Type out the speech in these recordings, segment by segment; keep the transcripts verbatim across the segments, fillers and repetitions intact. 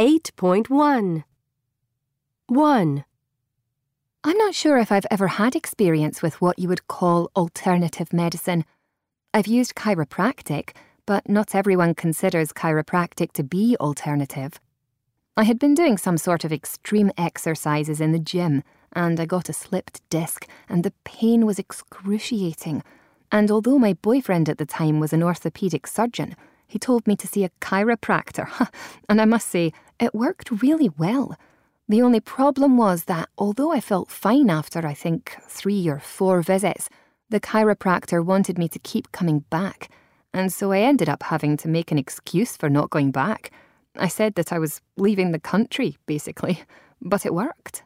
eight point one. one. I'm not sure if I've ever had experience with what you would call alternative medicine. I've used chiropractic, but not everyone considers chiropractic to be alternative. I had been doing some sort of extreme exercises in the gym, and I got a slipped disc, and the pain was excruciating. And although my boyfriend at the time was an orthopedic surgeon, he told me to see a chiropractor, and I must say, it worked really well. The only problem was that although I felt fine after, I think, three or four visits, the chiropractor wanted me to keep coming back, and so I ended up having to make an excuse for not going back. I said that I was leaving the country, basically, but it worked.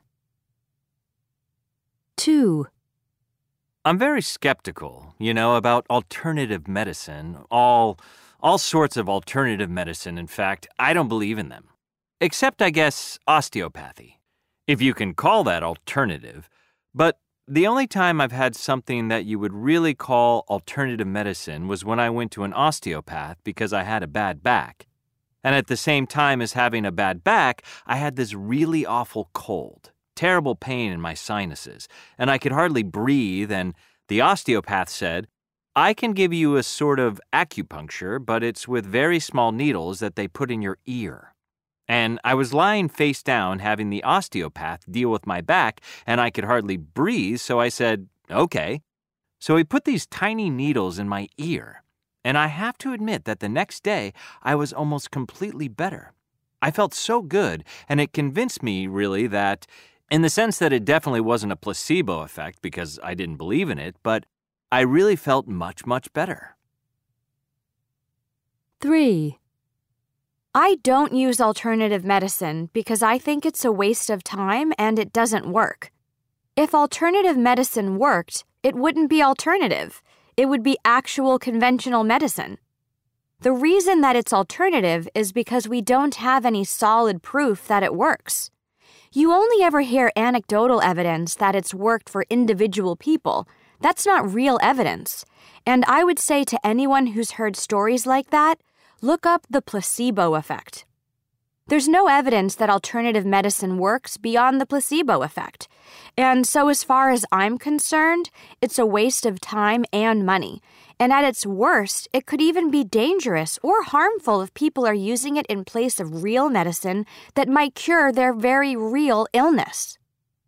two. I'm very skeptical, you know, about alternative medicine, all, all sorts of alternative medicine. In fact, I don't believe in them. Except, I guess, osteopathy, if you can call that alternative. But the only time I've had something that you would really call alternative medicine was when I went to an osteopath because I had a bad back. And at the same time as having a bad back, I had this really awful cold, terrible pain in my sinuses, and I could hardly breathe, and the osteopath said, I can give you a sort of acupuncture, but it's with very small needles that they put in your ear. And I was lying face down having the osteopath deal with my back, and I could hardly breathe, so I said, okay. So he put these tiny needles in my ear, and I have to admit that the next day I was almost completely better. I felt so good, and it convinced me, really, that, in the sense that it definitely wasn't a placebo effect because I didn't believe in it, but I really felt much, much better. three. I don't use alternative medicine because I think it's a waste of time and it doesn't work. If alternative medicine worked, it wouldn't be alternative. It would be actual conventional medicine. The reason that it's alternative is because we don't have any solid proof that it works. You only ever hear anecdotal evidence that it's worked for individual people. That's not real evidence. And I would say to anyone who's heard stories like that, look up the placebo effect. There's no evidence that alternative medicine works beyond the placebo effect. And so as far as I'm concerned, it's a waste of time and money. And at its worst, it could even be dangerous or harmful if people are using it in place of real medicine that might cure their very real illness.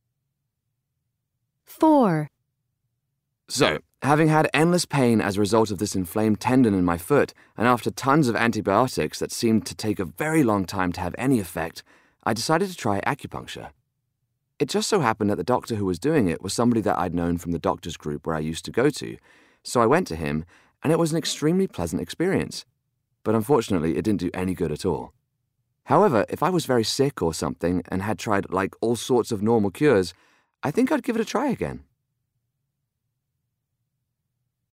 four. So, having had endless pain as a result of this inflamed tendon in my foot, and after tons of antibiotics that seemed to take a very long time to have any effect, I decided to try acupuncture. It just so happened that the doctor who was doing it was somebody that I'd known from the doctor's group where I used to go to, so I went to him, and it was an extremely pleasant experience. But unfortunately, it didn't do any good at all. However, if I was very sick or something and had tried like all sorts of normal cures, I think I'd give it a try again.